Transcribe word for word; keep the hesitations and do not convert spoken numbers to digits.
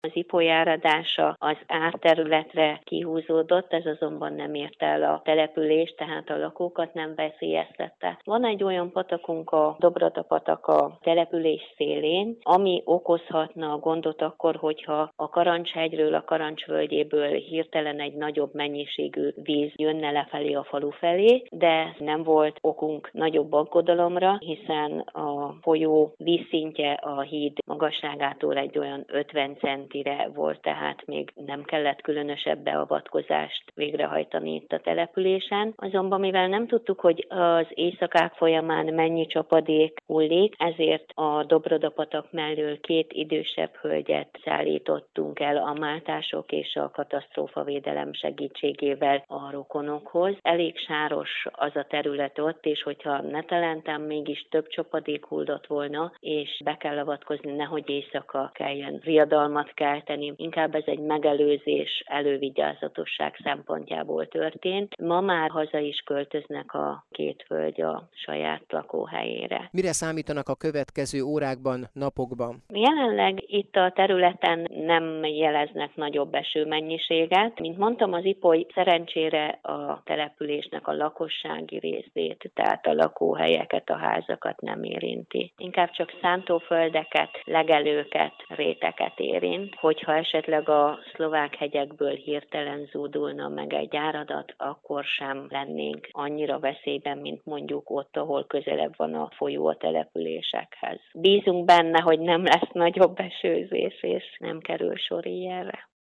Az Ipoly áradása az árterületre kihúzódott, ez azonban nem érte el a települést, tehát a lakókat nem veszélyeztette. Van egy olyan patakunk, a Dobrada-patak a település szélén, ami okozhatna gondot akkor, hogyha a Karancshegyről, a Karancs völgyéből hirtelen egy nagyobb mennyiségű víz jönne lefelé a falu felé, de nem volt okunk nagyobb aggodalomra, hiszen a folyó vízszintje a híd magasságától egy olyan ötven centire volt, tehát még nem kellett különösebb beavatkozást végrehajtani itt a településen. Azonban mivel nem tudtuk, hogy az éjszakák folyamán mennyi csapadék hullik, ezért a Dobrada-patak mellől két idősebb hölgyet szállítottunk el a máltások és a katasztrófavédelem segítségével a rokonokhoz. Elég sáros az a terület ott, és hogyha netelentem mégis több csapadék hullott volna, és be kell avatkozni, nehogy éjszaka kelljen riadalmat kelteni. Inkább ez egy megelőzés, elővigyázatosság szempontjából történt. Ma már haza is költöznek a két hölgy a saját lakóhelyére. Mire számítanak a következő órákban, napokban? Jelenleg itt a területen nem jeleznek nagyobb esőmennyiséget. Mint mondtam, az Ipoly szerencsére a településnek a lakossági részét, tehát a lakóhelyeket, a házakat nem érinti. Inkább csak szántóföldeket, legelőket, réteket érint. Hogyha esetleg a szlovák hegyekből hirtelen zúdulna meg egy áradat, akkor sem lennénk annyira veszélyben, mint mondjuk ott, ahol közelebb van a folyó a településekhez. Bízunk benne, hogy nem lesz nagyobb esőzés, és nem kerül sor ilyenre.